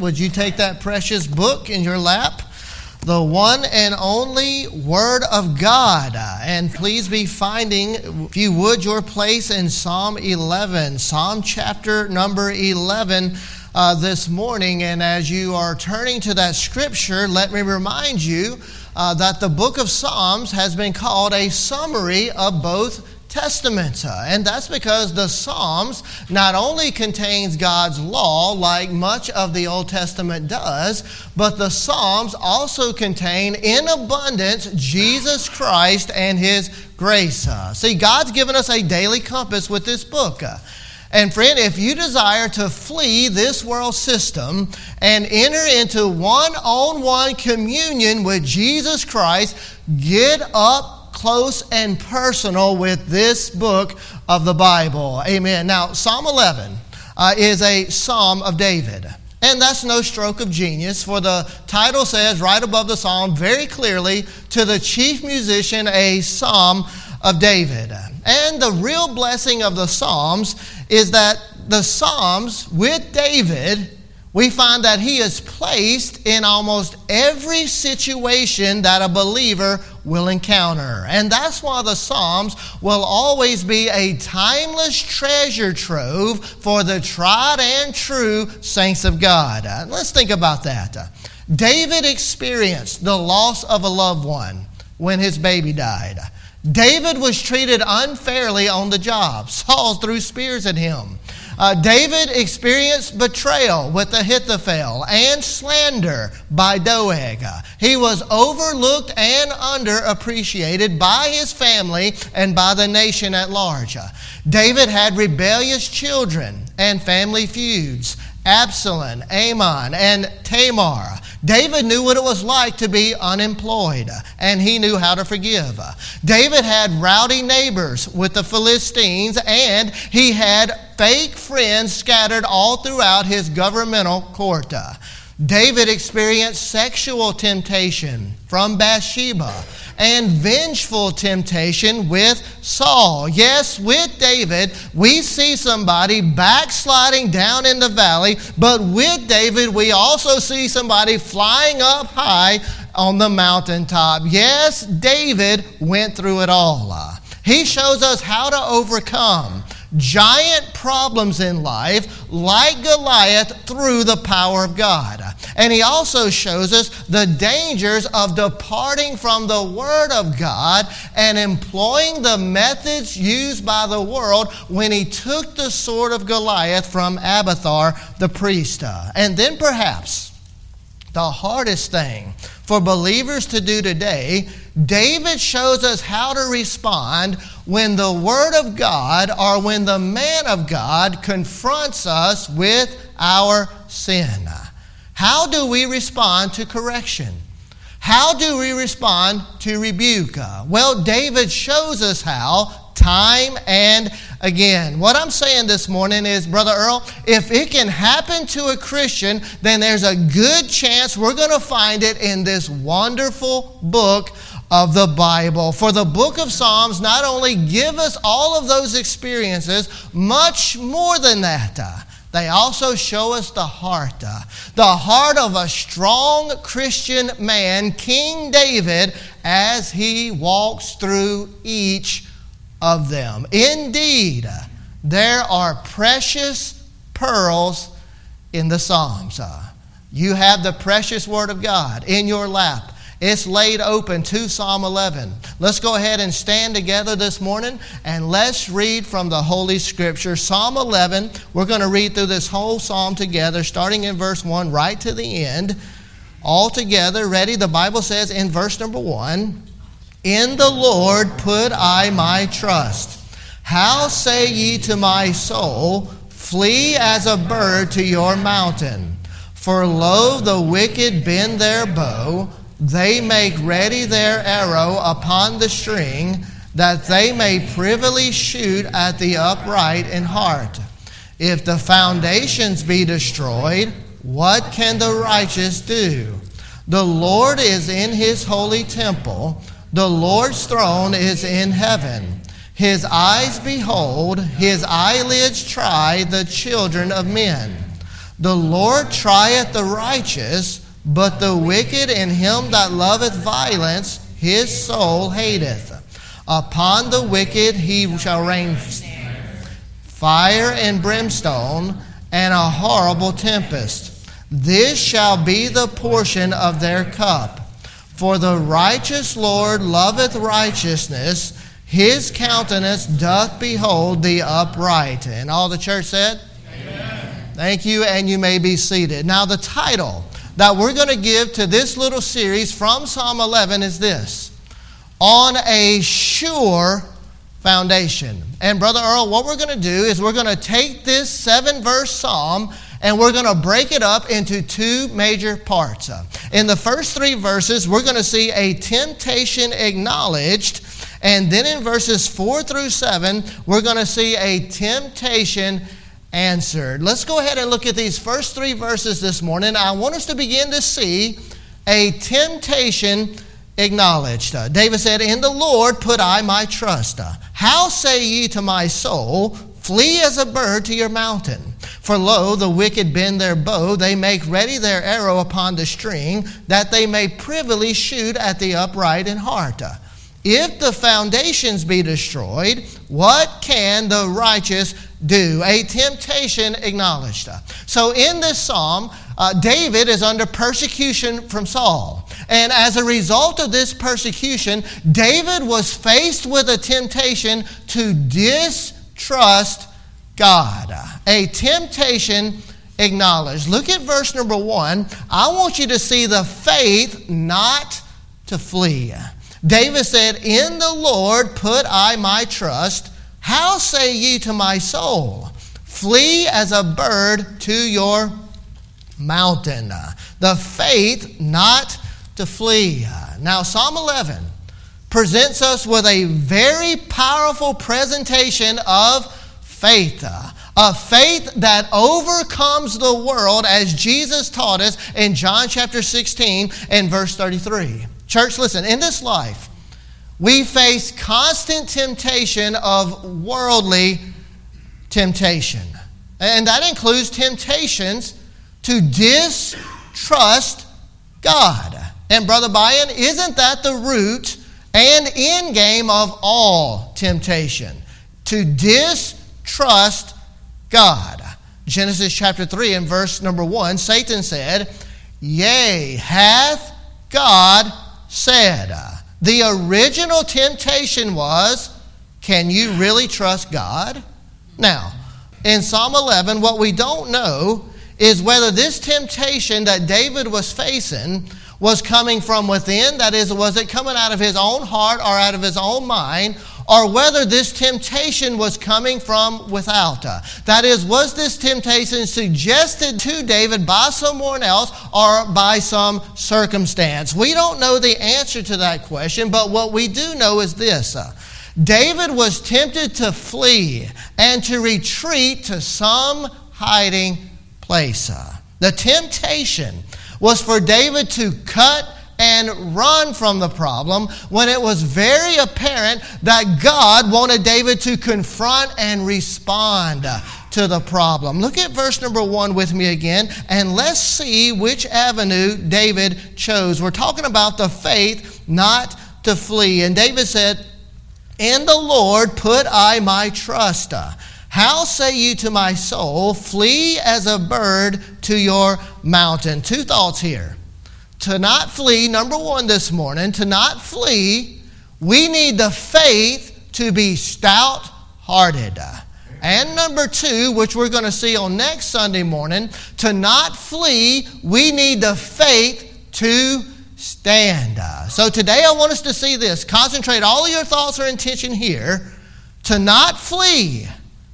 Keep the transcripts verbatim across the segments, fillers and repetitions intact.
would you take that precious book in your lap? The one and only Word of God. And please be finding, if you would, your place in Psalm eleven, Psalm chapter number eleven uh, this morning. And as you are turning to that scripture, let me remind you uh, that the book of Psalms has been called a summary of both Testaments. And that's because the Psalms not only contains God's law like much of the Old Testament does, but the Psalms also contain in abundance Jesus Christ and His grace. See, God's given us a daily compass with this book. And friend, if you desire to flee this world system and enter into one-on-one communion with Jesus Christ, get up close and personal with this book of the Bible. Amen. Now, Psalm eleven uh, is a psalm of David. And that's no stroke of genius, for the title says right above the psalm very clearly, to the chief musician, a psalm of David. And the real blessing of the Psalms is that the Psalms with David, we find that he is placed in almost every situation that a believer will encounter. And that's why the Psalms will always be a timeless treasure trove for the tried and true saints of God. Let's think about that. David experienced the loss of a loved one when his baby died. David was treated unfairly on the job. Saul threw spears at him. Uh, David experienced betrayal with Ahithophel and slander by Doeg. Uh, he was overlooked and underappreciated by his family and by the nation at large. Uh, David had rebellious children and family feuds. Absalom, Ammon, and Tamar. David knew what it was like to be unemployed, and he knew how to forgive. David had rowdy neighbors with the Philistines, and he had fake friends scattered all throughout his governmental court. David experienced sexual temptation from Bathsheba and vengeful temptation with Saul. Yes, with David, we see somebody backsliding down in the valley, but with David, we also see somebody flying up high on the mountaintop. Yes, David went through it all. He shows us how to overcome giant problems in life like Goliath through the power of God. And he also shows us the dangers of departing from the Word of God and employing the methods used by the world when he took the sword of Goliath from Abiathar the priest. And then perhaps the hardest thing for believers to do today, David shows us how to respond when the Word of God or when the man of God confronts us with our sin. How do we respond to correction? How do we respond to rebuke? Well, David shows us how time and again. What I'm saying this morning is, Brother Earl, if it can happen to a Christian, then there's a good chance we're going to find it in this wonderful book of the Bible. For the book of Psalms not only give us all of those experiences, much more than that. They also show us the heart, the heart of a strong Christian man, King David, as he walks through each of them. Indeed, there are precious pearls in the Psalms. You have the precious Word of God in your lap. It's laid open to Psalm eleven. Let's go ahead and stand together this morning and let's read from the Holy Scripture. Psalm eleven, we're going to read through this whole psalm together, starting in verse one right to the end. All together, ready? The Bible says in verse number one, "In the Lord put I my trust. How say ye to my soul, flee as a bird to your mountain? For lo, the wicked bend their bow. They make ready their arrow upon the string, that they may privily shoot at the upright in heart. If the foundations be destroyed, what can the righteous do? The Lord is in his holy temple. The Lord's throne is in heaven. His eyes behold, his eyelids try the children of men. The Lord trieth the righteous, but the wicked and him that loveth violence, his soul hateth. Upon the wicked he shall rain fire and brimstone, and a horrible tempest. This shall be the portion of their cup. For the righteous Lord loveth righteousness, his countenance doth behold the upright. And all the church said? Amen. Thank you, and you may be seated. Now the title that we're going to give to this little series from Psalm eleven is this: On a Sure Foundation. And Brother Earl, what we're going to do is we're going to take this seven-verse psalm and we're going to break it up into two major parts. In the first three verses, we're going to see a temptation acknowledged. And then in verses four through seven, we're going to see a temptation answered. Let's go ahead and look at these first three verses this morning. I want us to begin to see a temptation acknowledged. Uh, David said, In the Lord put I my trust. Uh, How say ye to my soul, flee as a bird to your mountain? For lo, the wicked bend their bow, they make ready their arrow upon the string, that they may privily shoot at the upright in heart. Uh, If the foundations be destroyed, what can the righteous do? A temptation acknowledged. So in this psalm, uh, David is under persecution from Saul. And as a result of this persecution, David was faced with a temptation to distrust God. A temptation acknowledged. Look at verse number one. I want you to see the faith not to flee. David said, In the Lord put I my trust. How say ye to my soul, flee as a bird to your mountain? The faith not to flee. Now Psalm eleven presents us with a very powerful presentation of faith. A faith that overcomes the world, as Jesus taught us in John chapter sixteen and verse thirty-three. Church, listen, in this life, we face constant temptation of worldly temptation. And that includes temptations to distrust God. And Brother Bayan, isn't that the root and end game of all temptation? To distrust God. Genesis chapter three and verse number one, Satan said, Yea, hath God said. The original temptation was, can you really trust God? Now, in Psalm eleven, what we don't know is whether this temptation that David was facing was coming from within, that is, was it coming out of his own heart or out of his own mind, or whether this temptation was coming from without. That is, was this temptation suggested to David by someone else or by some circumstance? We don't know the answer to that question, but what we do know is this. David was tempted to flee and to retreat to some hiding place. The temptation was for David to cut and run from the problem when it was very apparent that God wanted David to confront and respond to the problem. Look at verse number one with me again, and let's see which avenue David chose. We're talking about the faith not to flee. And David said, In the Lord put I my trust. How say you to my soul, flee as a bird to your mountain? Two thoughts here. To not flee, number one this morning, to not flee, we need the faith to be stout-hearted. And number two, which we're going to see on next Sunday morning, to not flee, we need the faith to stand. So today I want us to see this. Concentrate all of your thoughts or intention here. To not flee,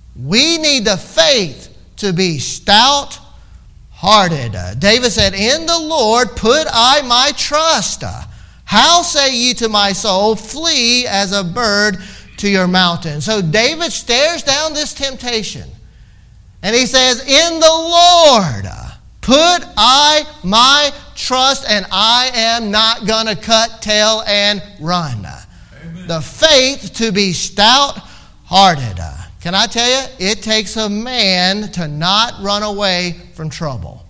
we need the faith to be stout-hearted. Hearted. David said, In the Lord put I my trust. How say ye to my soul, flee as a bird to your mountain? So David stares down this temptation and he says, In the Lord put I my trust, and I am not going to cut tail and run. Amen. The faith to be stout-hearted. Can I tell you, it takes a man to not run away from trouble.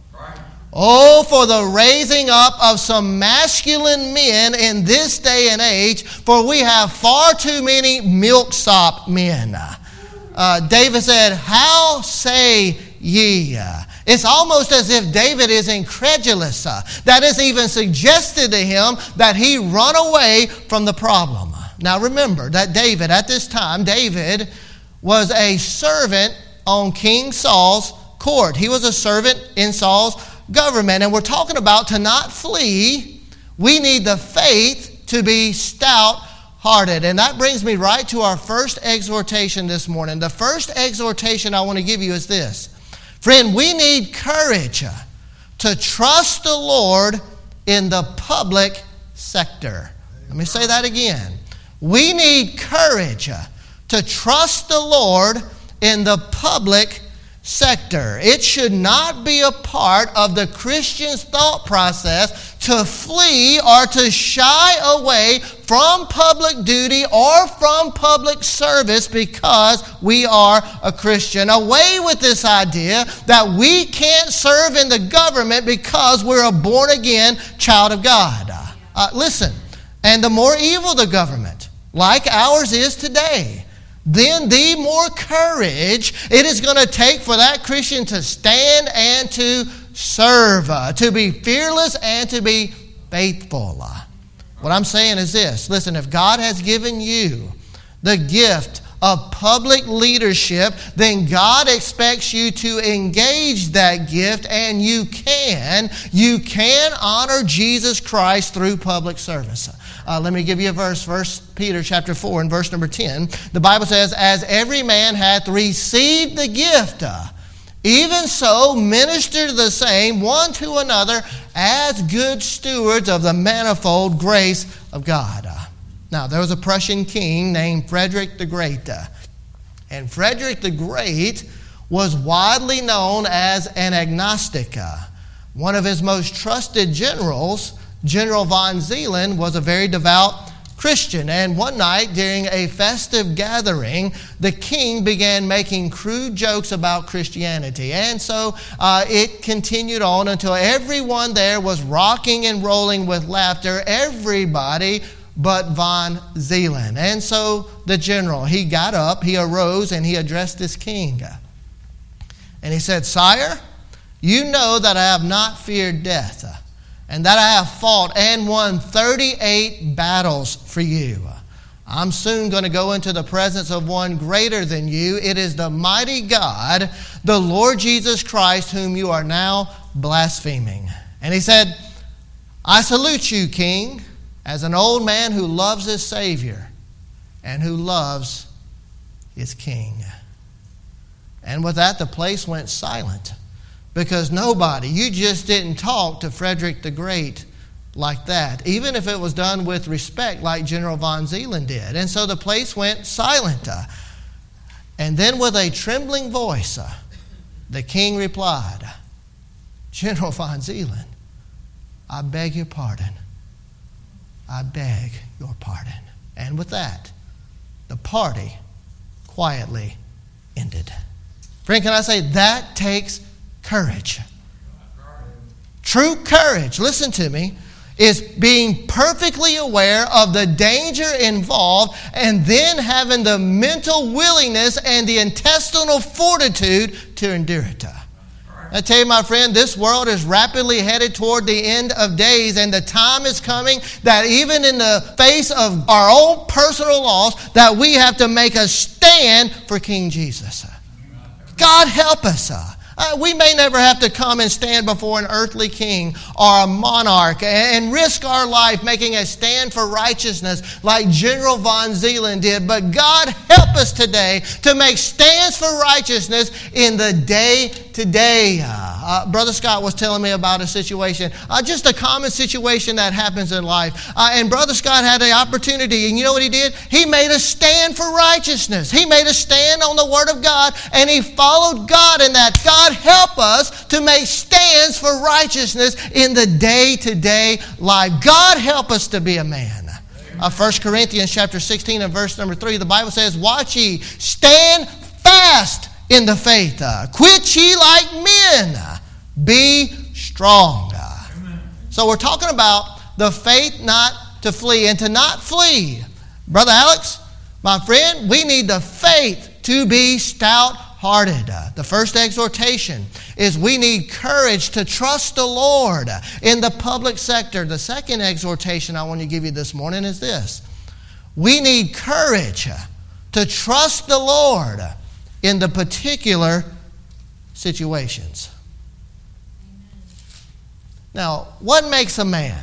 Oh, for the raising up of some masculine men in this day and age, for we have far too many milksop men. Uh, David said, how say ye? It's almost as if David is incredulous. Uh, that is even suggested to him that he run away from the problem. Now remember that David, at this time, David was a servant on King Saul's court. He was a servant in Saul's government. And we're talking about to not flee, we need the faith to be stout-hearted. And that brings me right to our first exhortation this morning. The first exhortation I want to give you is this. Friend, we need courage to trust the Lord in the public sector. Let me say that again. We need courage to trust the Lord in the public sector. It should not be a part of the Christian's thought process to flee or to shy away from public duty or from public service because we are a Christian. Away with this idea that we can't serve in the government because we're a born-again child of God. Uh, listen, and the more evil the government, like ours is today, then the more courage it is going to take for that Christian to stand and to serve, uh, to be fearless and to be faithful. Uh, what I'm saying is this. Listen, if God has given you the gift of public leadership, then God expects you to engage that gift, and you can. You can honor Jesus Christ through public service. Uh, let me give you a verse, First Peter chapter four and verse number ten. The Bible says, as every man hath received the gift, uh, even so minister the same one to another as good stewards of the manifold grace of God. Uh, now, there was a Prussian king named Frederick the Great. Uh, and Frederick the Great was widely known as an agnostic. Uh, one of his most trusted generals, General von Zeeland, was a very devout Christian. And one night during a festive gathering, the king began making crude jokes about Christianity. And so uh, it continued on until everyone there was rocking and rolling with laughter. Everybody but von Zeeland. And so the general, he got up, he arose, and he addressed this king. And he said, Sire, you know that I have not feared death, and that I have fought and won thirty-eight battles for you. I'm soon going to go into the presence of one greater than you. It is the mighty God, the Lord Jesus Christ, whom you are now blaspheming. And he said, I salute you, King, as an old man who loves his Savior and who loves his King. And with that, the place went silent. Because nobody, you just didn't talk to Frederick the Great like that, even if it was done with respect like General von Zeeland did. And so the place went silent. Uh, and then with a trembling voice, uh, the king replied, General von Zeeland, I beg your pardon. I beg your pardon. And with that, the party quietly ended. Friend, can I say that takes courage. True courage, listen to me, is being perfectly aware of the danger involved and then having the mental willingness and the intestinal fortitude to endure it. I tell you, my friend, this world is rapidly headed toward the end of days, and the time is coming that even in the face of our own personal loss, that we have to make a stand for King Jesus. God help us. Uh, we may never have to come and stand before an earthly king or a monarch and, and risk our life making a stand for righteousness like General von Zeeland did. But God help us today to make stands for righteousness in the day to day. Uh, uh, Brother Scott was telling me about a situation, uh, just a common situation that happens in life. Uh, and Brother Scott had the opportunity, and you know what he did? He made a stand for righteousness. He made a stand on the Word of God, and he followed God in that. God help us to make stands for righteousness in the day-to-day life. God help us to be a man. Uh, First Corinthians chapter sixteen and verse number three, the Bible says, watch ye, stand fast in the faith. Uh, quit ye like men. Uh, be strong. Uh. So we're talking about the faith not to flee and to not flee. Brother Alex, my friend, we need the faith to be stout-hearted. Uh, the first exhortation is we need courage to trust the Lord uh, in the public sector. The second exhortation I want to give you this morning is this. We need courage uh, to trust the Lord uh, in the particular situations. Now, what makes a man?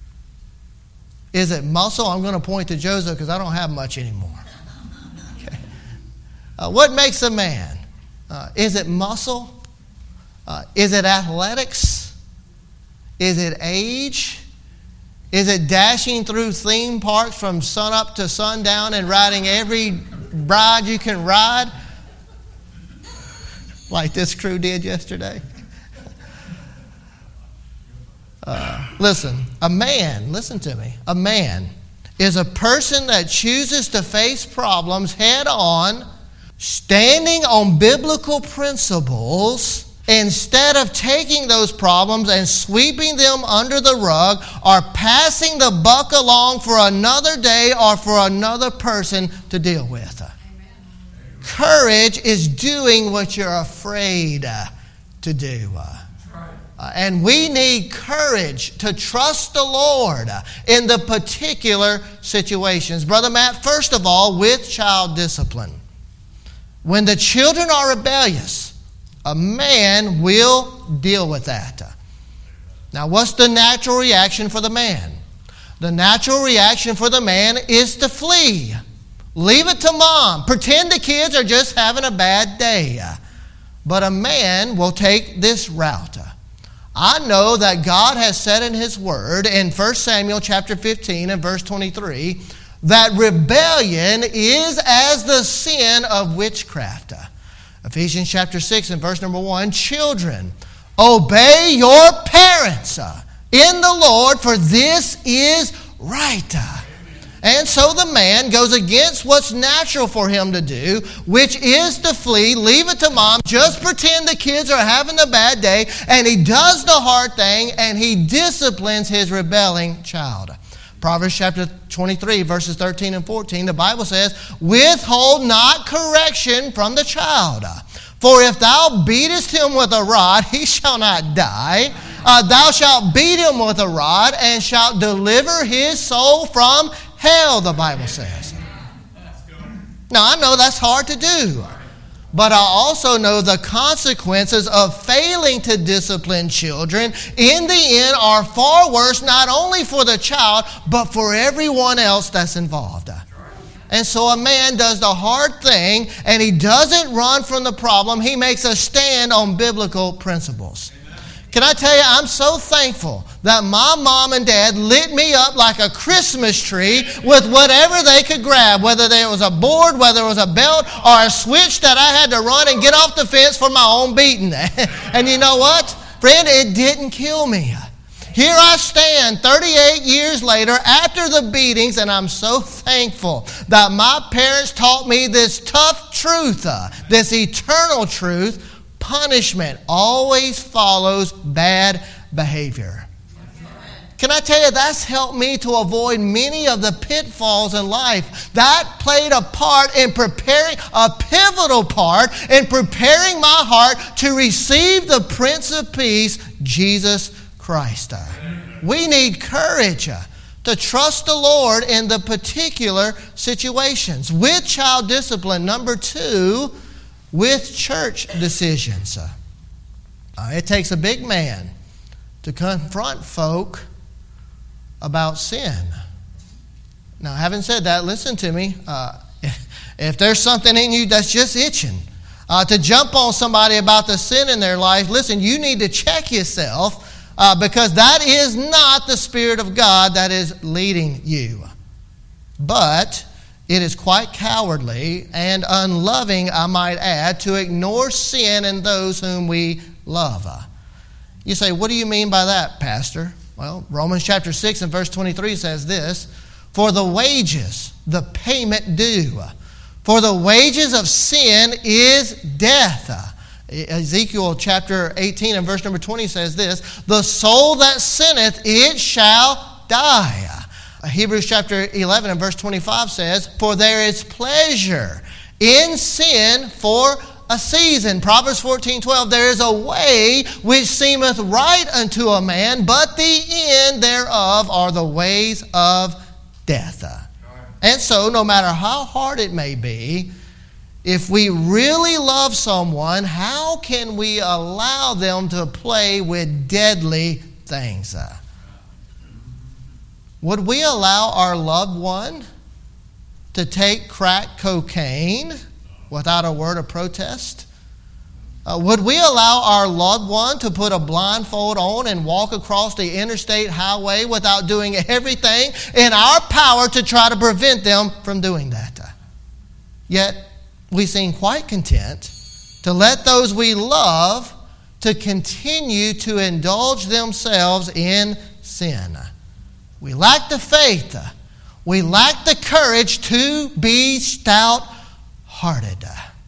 Is it muscle? I'm going to point to Joseph because I don't have much anymore. Okay. Uh, what makes a man? Uh, is it muscle? Uh, is it athletics? Is it age? Is it dashing through theme parks from sunup to sundown and riding every ride you can ride? Like this crew did yesterday. Uh, listen, a man, listen to me, a man is a person that chooses to face problems head on, standing on biblical principles, instead of taking those problems and sweeping them under the rug or passing the buck along for another day or for another person to deal with. Amen. Courage is doing what you're afraid to do. Uh, and we need courage to trust the Lord uh, in the particular situations. Brother Matt, first of all, with child discipline. When the children are rebellious, a man will deal with that. Now, what's the natural reaction for the man? The natural reaction for the man is to flee. Leave it to mom. Pretend the kids are just having a bad day. But a man will take this route. I know that God has said in His Word in First Samuel chapter fifteen and verse twenty-three that rebellion is as the sin of witchcraft. Ephesians chapter six and verse number one, children, obey your parents in the Lord, for this is right. And so the man goes against what's natural for him to do, which is to flee, leave it to mom, just pretend the kids are having a bad day, and he does the hard thing, and he disciplines his rebelling child. Proverbs chapter twenty-three, verses thirteen and fourteen, the Bible says, withhold not correction from the child. For if thou beatest him with a rod, he shall not die. Uh, thou shalt beat him with a rod, and shalt deliver his soul from hell, the Bible says. Now, I know that's hard to do. But I also know the consequences of failing to discipline children in the end are far worse, not only for the child, but for everyone else that's involved. And so a man does the hard thing, and he doesn't run from the problem. He makes a stand on biblical principles. Can I tell you, I'm so thankful that my mom and dad lit me up like a Christmas tree with whatever they could grab, whether there was a board, whether it was a belt, or a switch that I had to run and get off the fence for my own beating. And you know what? Friend, it didn't kill me. Here I stand thirty-eight years later after the beatings, and I'm so thankful that my parents taught me this tough truth, uh, this eternal truth. Punishment always follows bad behavior. Can I tell you, that's helped me to avoid many of the pitfalls in life. That played a part in preparing, a pivotal part in preparing my heart to receive the Prince of Peace, Jesus Christ. We need courage to trust the Lord in the particular situations. With child discipline, number two, with church decisions. Uh, it takes a big man to confront folk about sin. Now, having said that, listen to me. Uh, if, if there's something in you that's just itching uh, to jump on somebody about the sin in their life, listen, you need to check yourself uh, because that is not the Spirit of God that is leading you. But it is quite cowardly and unloving, I might add, to ignore sin in those whom we love. You say, what do you mean by that, Pastor? Well, Romans chapter six and verse twenty-three says this, for the wages, the payment due For the wages of sin is death. Ezekiel chapter eighteen and verse number twenty says this, the soul that sinneth, it shall die. Hebrews chapter eleven and verse twenty-five says, for there is pleasure in sin for a season. Proverbs fourteen twelve, there is a way which seemeth right unto a man, but the end thereof are the ways of death. And so, no matter how hard it may be, if we really love someone, how can we allow them to play with deadly things? Would we allow our loved one to take crack cocaine without a word of protest? Uh, would we allow our loved one to put a blindfold on and walk across the interstate highway without doing everything in our power to try to prevent them from doing that? Yet, we seem quite content to let those we love to continue to indulge themselves in sin. We lack the faith. We lack the courage to be stout-hearted.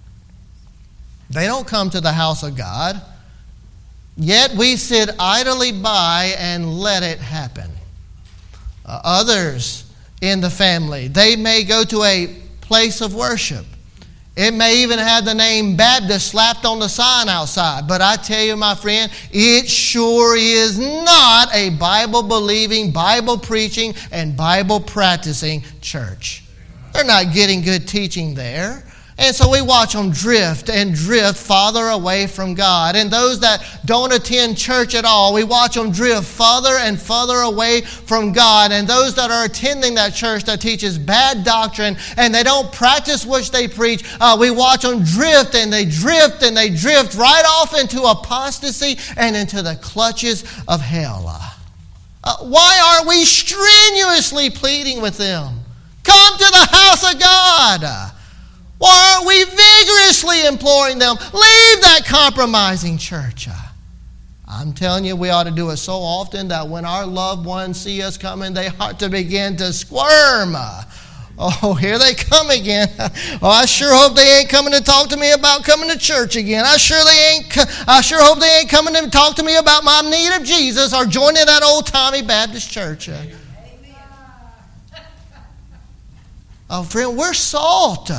They don't come to the house of God, yet we sit idly by and let it happen. Uh, others in the family, they may go to a place of worship. It may even have the name Baptist slapped on the sign outside. But I tell you, my friend, it sure is not a Bible-believing, Bible-preaching, and Bible-practicing church. They're not getting good teaching there. And so we watch them drift and drift farther away from God. And those that don't attend church at all, we watch them drift farther and farther away from God. And those that are attending that church that teaches bad doctrine and they don't practice what they preach, uh, we watch them drift and they drift and they drift right off into apostasy and into the clutches of hell. Uh, why aren't we strenuously pleading with them? Come to the house of God. Why aren't we vigorously imploring them? Leave that compromising church. I'm telling you, we ought to do it so often that when our loved ones see us coming, they ought to begin to squirm. Oh, here they come again. Oh, I sure hope they ain't coming to talk to me about coming to church again. I sure they ain't. I sure hope they ain't coming to talk to me about my need of Jesus or joining that old-timey Baptist church. Oh, friend, we're salt.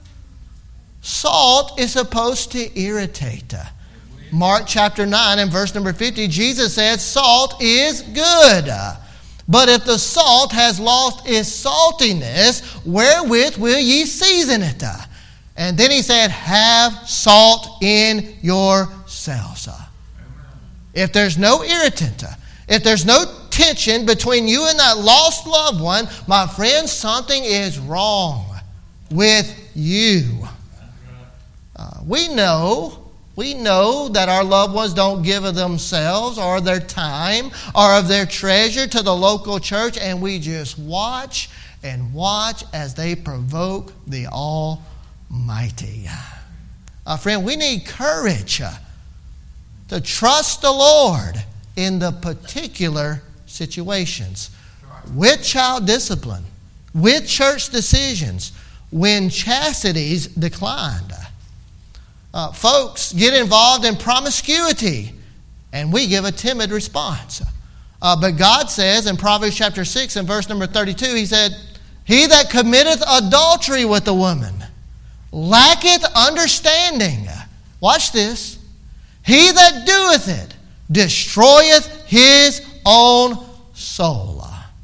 Salt is supposed to irritate. Mark chapter nine and verse number fifty, Jesus said, salt is good. But if the salt has lost its saltiness, wherewith will ye season it? And then he said, have salt in yourselves. If there's no irritant, if there's no tension between you and that lost loved one, my friend, something is wrong with you. Uh, we know, we know that our loved ones don't give of themselves or their time or of their treasure to the local church, and we just watch and watch as they provoke the Almighty. Uh, friend, we need courage uh, to trust the Lord in the particular situations. With child discipline, with church decisions, when chastity's declined. Uh, folks get involved in promiscuity, and we give a timid response. Uh, but God says in Proverbs chapter six and verse number thirty-two, he said, he that committeth adultery with a woman lacketh understanding. Watch this. He that doeth it destroyeth his own soul.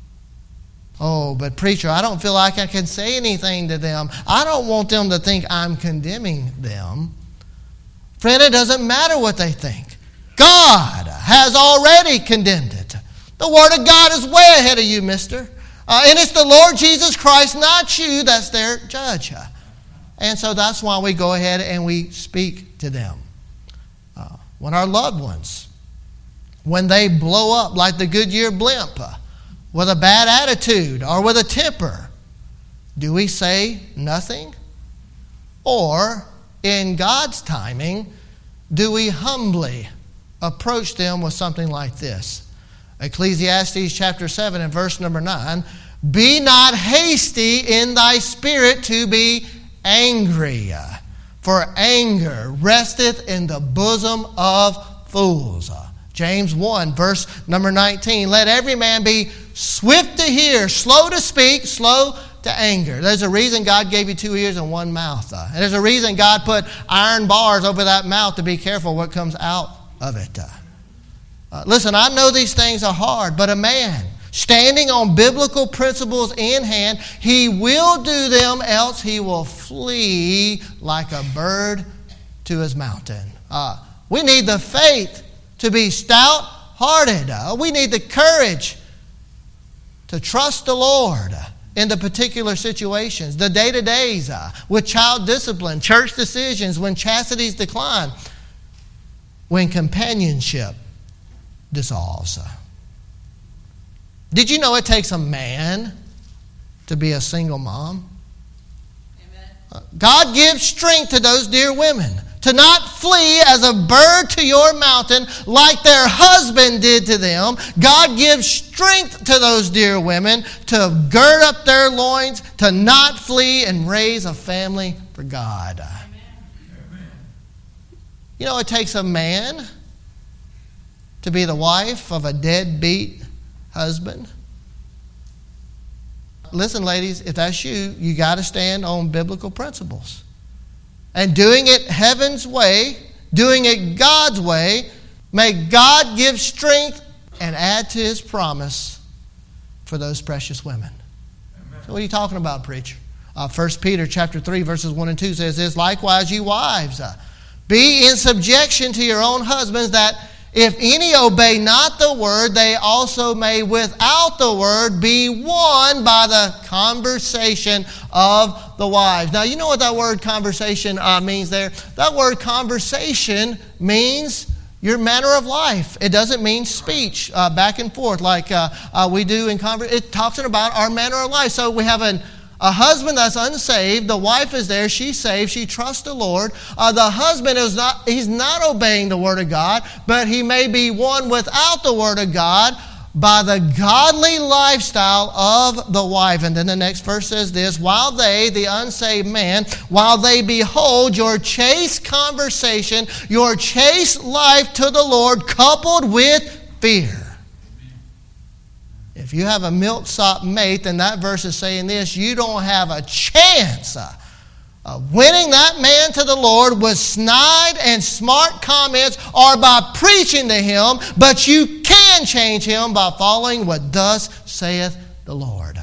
Oh, but preacher, I don't feel like I can say anything to them. I don't want them to think I'm condemning them. Friend, it doesn't matter what they think. God has already condemned it. The Word of God is way ahead of you, mister. Uh, and it's the Lord Jesus Christ, not you, that's their judge. And so that's why we go ahead and we speak to them. Uh, when our loved ones, when they blow up like the Goodyear blimp, uh, with a bad attitude or with a temper, do we say nothing? Or, in God's timing, do we humbly approach them with something like this? Ecclesiastes chapter seven and verse number nine, be not hasty in thy spirit to be angry. For anger resteth in the bosom of fools. James one, verse number nineteen. Let every man be swift to hear, slow to speak, slow to anger. There's a reason God gave you two ears and one mouth. Uh, and there's a reason God put iron bars over that mouth to be careful what comes out of it. Uh, uh, listen, I know these things are hard, but a man standing on biblical principles in hand, he will do them, else he will flee like a bird to his mountain. Uh, we need the faith to be stout-hearted. Uh, we need the courage to trust the Lord in the particular situations, the day-to-days, uh, with child discipline, church decisions, when chastities decline, when companionship dissolves. Did you know it takes a man to be a single mom? Amen. God gives strength to those dear women to not flee as a bird to your mountain like their husband did to them. God gives strength to those dear women to gird up their loins, to not flee and raise a family for God. Amen. You know, it takes a man to be the wife of a deadbeat husband. Listen, ladies, if that's you, you got to stand on biblical principles. And doing it heaven's way, doing it God's way, may God give strength and add to His promise for those precious women. Amen. So what are you talking about, preacher? Uh, First Peter chapter three, verses one and two says this, likewise, you wives, uh, be in subjection to your own husbands, that if any obey not the word, they also may without the word be won by the conversation of the wives. Now, you know what that word conversation uh, means there? That word conversation means your manner of life. It doesn't mean speech uh, back and forth like uh, uh, we do in conversation. It talks about our manner of life. So we have an A husband that's unsaved, the wife is there, she's saved, she trusts the Lord. Uh, the husband is not, he's not obeying the Word of God, but he may be won without the Word of God by the godly lifestyle of the wife. And then the next verse says this, while they, the unsaved man, while they behold your chaste conversation, your chaste life to the Lord, coupled with fear. If you have a milksop mate, then that verse is saying this, you don't have a chance of winning that man to the Lord with snide and smart comments or by preaching to him, but you can change him by following what thus saith the Lord.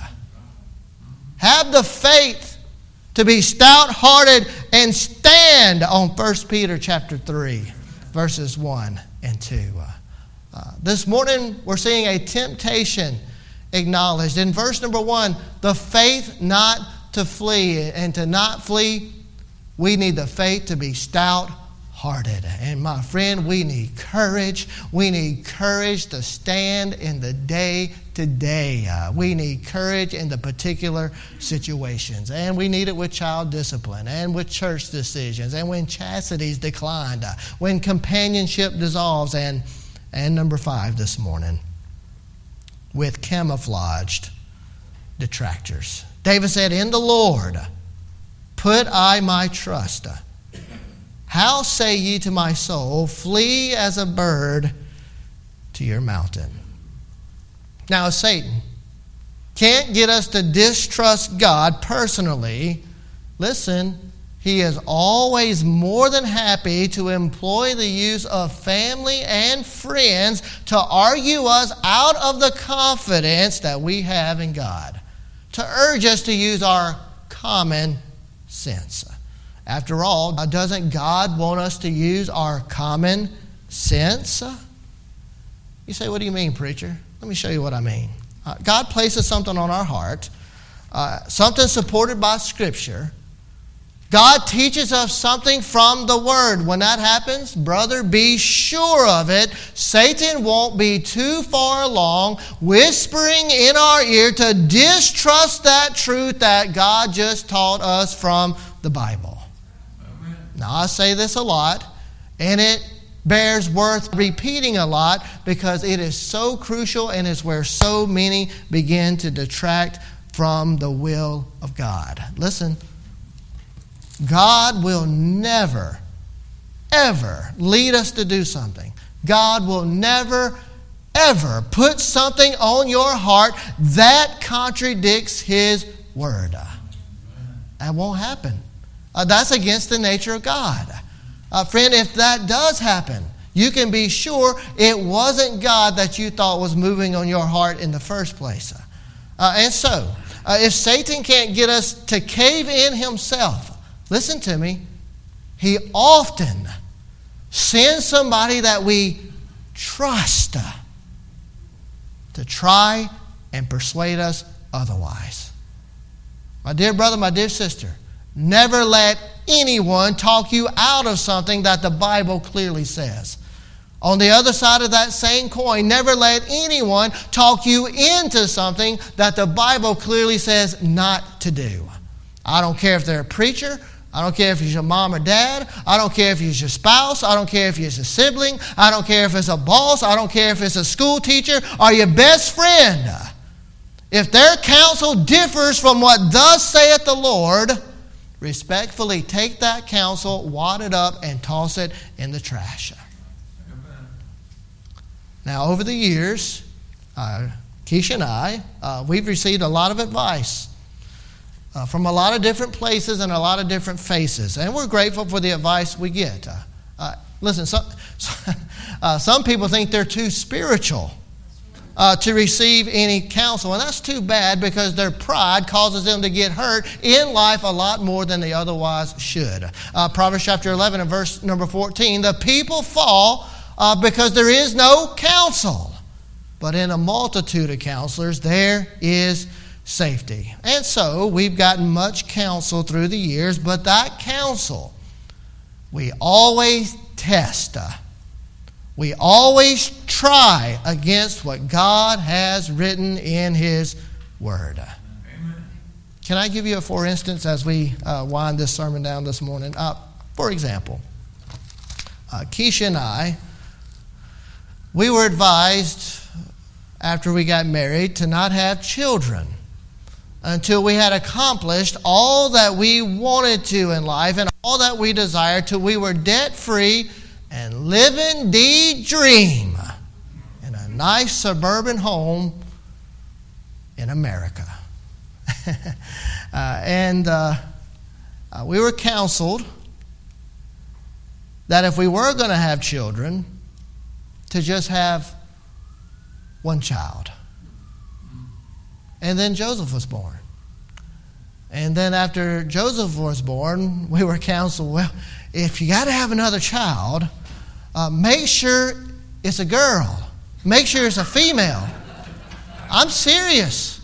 Have the faith to be stout-hearted and stand on First Peter chapter three, verses one and two. Uh, this morning, we're seeing a temptation acknowledged. In verse number one, the faith not to flee. And to not flee, we need the faith to be stout-hearted. And my friend, we need courage. We need courage to stand in the day-to-day. Uh, we need courage in the particular situations. And we need it with child discipline and with church decisions and when chastity's declined, uh, when companionship dissolves, and And number five this morning, with camouflaged detractors. David said, in the Lord put I my trust. How say ye to my soul, flee as a bird to your mountain? Now, Satan can't get us to distrust God personally. Listen, he is always more than happy to employ the use of family and friends to argue us out of the confidence that we have in God, to urge us to use our common sense. After all, doesn't God want us to use our common sense? You say, what do you mean, preacher? Let me show you what I mean. Uh, God places something on our heart, uh, something supported by Scripture. God teaches us something from the Word. When that happens, brother, be sure of it. Satan won't be too far along whispering in our ear to distrust that truth that God just taught us from the Bible. Amen. Now, I say this a lot, and it bears worth repeating a lot because it is so crucial and is where so many begin to detract from the will of God. Listen. God will never, ever lead us to do something. God will never, ever put something on your heart that contradicts His Word. That won't happen. Uh, that's against the nature of God. Uh, friend, if that does happen, you can be sure it wasn't God that you thought was moving on your heart in the first place. Uh, and so, uh, if Satan can't get us to cave in himself, listen to me, he often sends somebody that we trust to try and persuade us otherwise. My dear brother, my dear sister, never let anyone talk you out of something that the Bible clearly says. On the other side of that same coin, never let anyone talk you into something that the Bible clearly says not to do. I don't care if they're a preacher. I don't care if he's your mom or dad. I don't care if he's your spouse. I don't care if he's a sibling. I don't care if it's a boss. I don't care if it's a school teacher or your best friend. If their counsel differs from what thus saith the Lord, respectfully take that counsel, wad it up, and toss it in the trash. Now, over the years, uh, Keisha and I, uh, we've received a lot of advice uh, from a lot of different places and a lot of different faces. And we're grateful for the advice we get. Uh, uh, listen, some, uh, some people think they're too spiritual uh, to receive any counsel. And that's too bad because their pride causes them to get hurt in life a lot more than they otherwise should. Uh, Proverbs chapter eleven and verse number fourteen, the people fall Uh, because there is no counsel. But in a multitude of counselors, there is safety. And so, we've gotten much counsel through the years, but that counsel, we always test. Uh, we always try against what God has written in His Word. Amen. Can I give you a for instance as we uh, wind this sermon down this morning? Uh, for example, uh, Keisha and I, we were advised after we got married to not have children until we had accomplished all that we wanted to in life and all that we desired till we were debt-free and living the dream in a nice suburban home in America. uh, and uh, uh, we were counseled that if we were going to have children, to just have one child. And then Joseph was born. And then after Joseph was born, we were counseled, well, if you got to have another child, uh, make sure it's a girl. Make sure it's a female. I'm serious.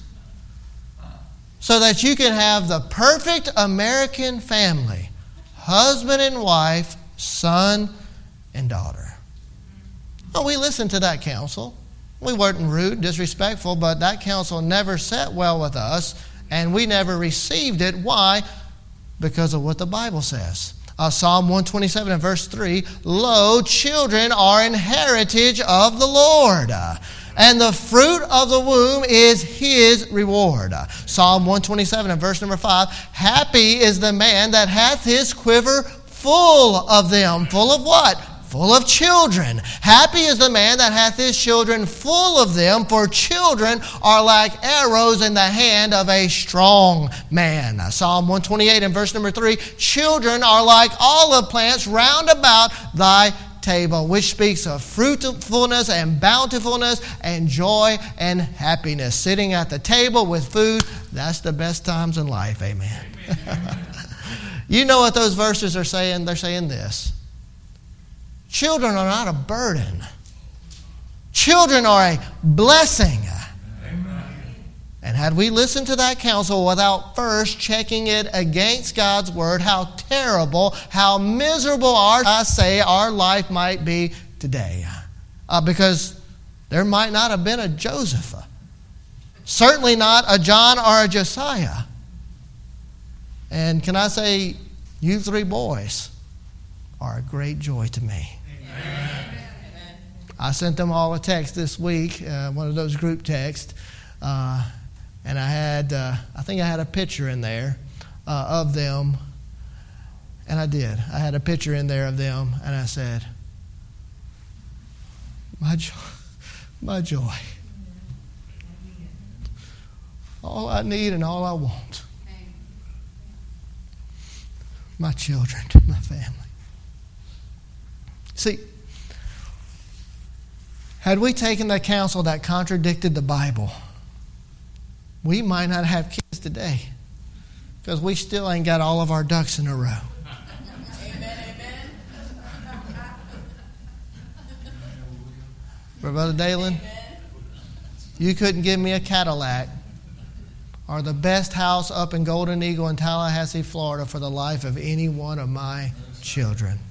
So that you can have the perfect American family, husband and wife, son and daughter. Well, we listened to that counsel. We weren't rude, disrespectful, but that counsel never sat well with us, and we never received it. Why? Because of what the Bible says. Uh, Psalm one twenty-seven and verse three, lo, children are an heritage of the Lord, and the fruit of the womb is His reward. Psalm one twenty-seven and verse number five, happy is the man that hath his quiver full of them. Full of what? Full of children. Happy is the man that hath his children full of them, for children are like arrows in the hand of a strong man. Psalm one twenty-eight and verse number three, children are like olive plants round about thy table, which speaks of fruitfulness and bountifulness and joy and happiness. Sitting at the table with food, that's the best times in life. Amen. Amen. You know what those verses are saying? They're saying this. Children are not a burden. Children are a blessing. Amen. And had we listened to that counsel without first checking it against God's Word, how terrible, how miserable our, I say our life might be today. Uh, because there might not have been a Joseph. Certainly not a John or a Josiah. And can I say, you three boys are a great joy to me. Amen. I sent them all a text this week, uh, one of those group texts, uh, and I had, uh, I think I had a picture in there uh, of them, And I did. I had a picture in there of them, and I said, my joy, my joy. All I need and all I want. My children, my family. See, had we taken that counsel that contradicted the Bible, we might not have kids today because we still ain't got all of our ducks in a row. But Brother Dalen, you couldn't give me a Cadillac or the best house up in Golden Eagle in Tallahassee, Florida for the life of any one of my children.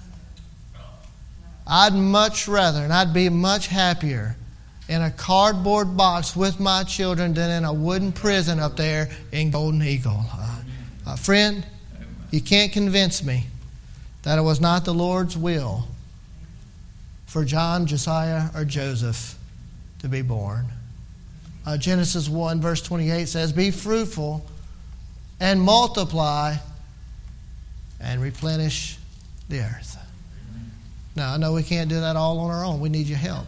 I'd much rather, and I'd be much happier in a cardboard box with my children than in a wooden prison up there in Golden Eagle. Uh, uh, friend, you can't convince me that it was not the Lord's will for John, Josiah, or Joseph to be born. Uh, Genesis one, verse twenty-eight says, be fruitful and multiply and replenish the earth. Now, I know we can't do that all on our own. We need your help.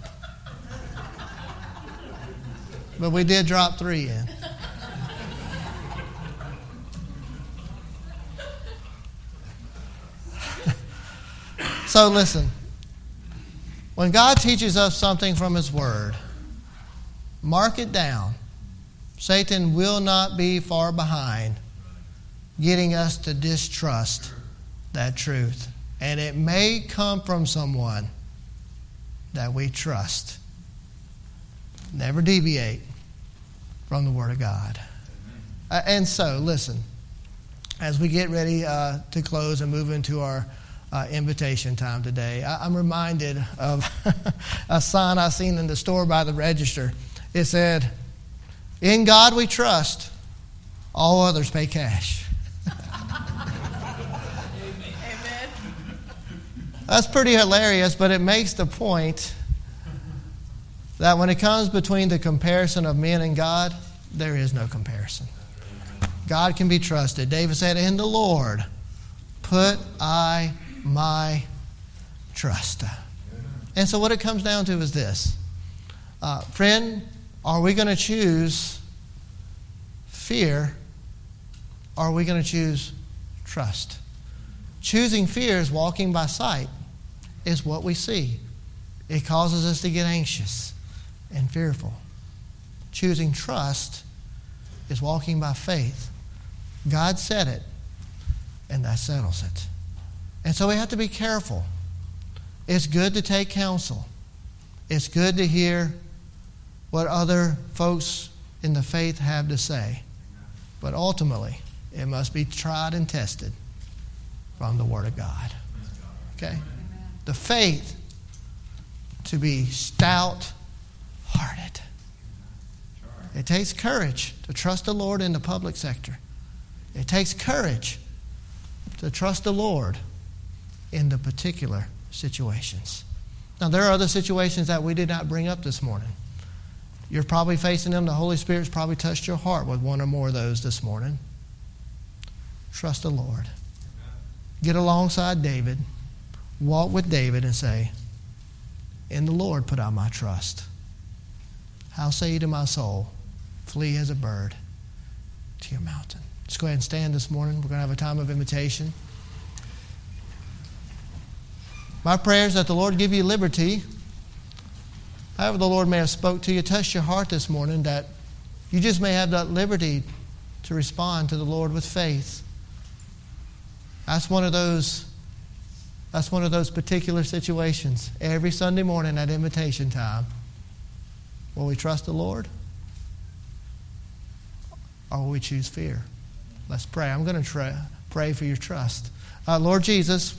But we did drop three in. So listen. When God teaches us something from His Word, mark it down. Satan will not be far behind getting us to distrust that truth. And it may come from someone that we trust. Never deviate from the Word of God. Uh, and so, listen, as we get ready uh, to close and move into our Uh, invitation time today, I, I'm reminded of a sign I seen in the store by the register. It said, in God we trust, all others pay cash. Amen. That's pretty hilarious, but it makes the point that when it comes between the comparison of men and God, there is no comparison. God can be trusted. David said, in the Lord put I my trust. And so what it comes down to is this. Uh, friend, are we going to choose fear or are we going to choose trust? Choosing fear is walking by sight, is what we see. It causes us to get anxious and fearful. Choosing trust is walking by faith. God said it, and that settles it. And so we have to be careful. It's good to take counsel. It's good to hear what other folks in the faith have to say. But ultimately, it must be tried and tested from the Word of God. Okay? The faith to be stout-hearted. It takes courage to trust the Lord in the public sector. It takes courage to trust the Lord in the particular situations. Now, there are other situations that we did not bring up this morning. You're probably facing them. The Holy Spirit's probably touched your heart with one or more of those this morning. Trust the Lord. Get alongside David. Walk with David and say, in the Lord put I my trust. How say you to my soul, flee as a bird to your mountain. Let's go ahead and stand this morning. We're going to have a time of invitation. My prayer is that the Lord give you liberty. However the Lord may have spoke to you, touched your heart this morning, that you just may have that liberty to respond to the Lord with faith. That's one of those, that's one of those particular situations. Every Sunday morning at invitation time, will we trust the Lord? Or will we choose fear? Let's pray. I'm going to try, pray for your trust. Uh, Lord Jesus,